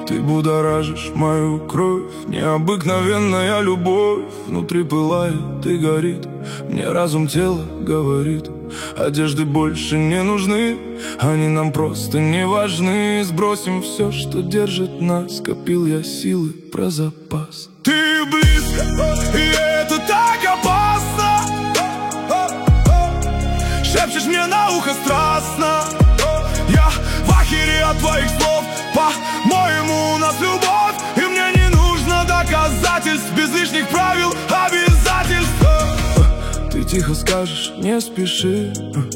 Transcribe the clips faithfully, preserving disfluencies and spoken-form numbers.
Ты будоражишь мою кровь, необыкновенная любовь. Внутри пылает и горит, мне разум тела говорит: одежды больше не нужны, они нам просто не важны. Сбросим все, что держит нас, копил я силы про запас. Ты близко, и это так опасно. Шепчешь мне на ухо страстно. Я в ахере от твоих слов. По-моему, у нас любовь, и мне не нужно доказательств, без лишних правил, обязательств. Ты тихо скажешь: не спеши,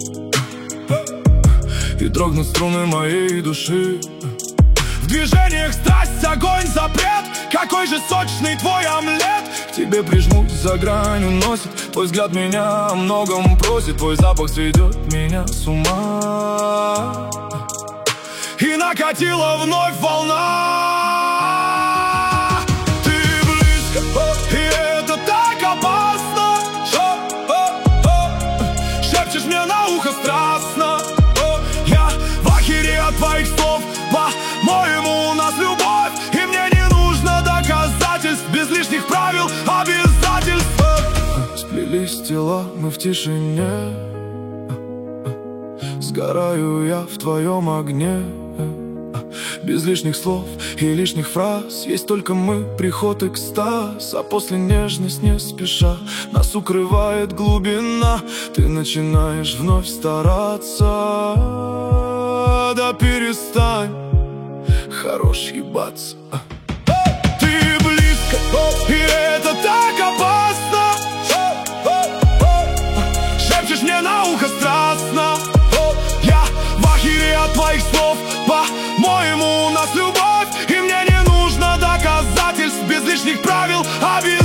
и дрогнут струны моей души. В движениях страсть, огонь, запрет. Какой же сочный твой омлет. К тебе прижмусь, за грань уносит. Твой взгляд меня о многом просит. Твой запах сведет меня с ума. И накатила вновь волна. Ты близко, и это так опасно. Шепчешь мне на ухо страстно. Я в ахере от твоих слов. По-моему, у нас любовь, и мне не нужно доказательств, без лишних правил, обязательств. Сплелись тела, мы в тишине. Сгораю я в твоем огне. Без лишних слов и лишних фраз. Есть только мы, приход, экстаз. А после нежность не спеша нас укрывает глубина. Ты начинаешь вновь стараться. Да перестань, хорош ебаться. Ты близко, и это так опасно. Шепчешь мне на ухо страстно. Я в ахере от твоих слов. По-моему, у нас любовь, и мне не нужно доказательств, без лишних правил, обязательств.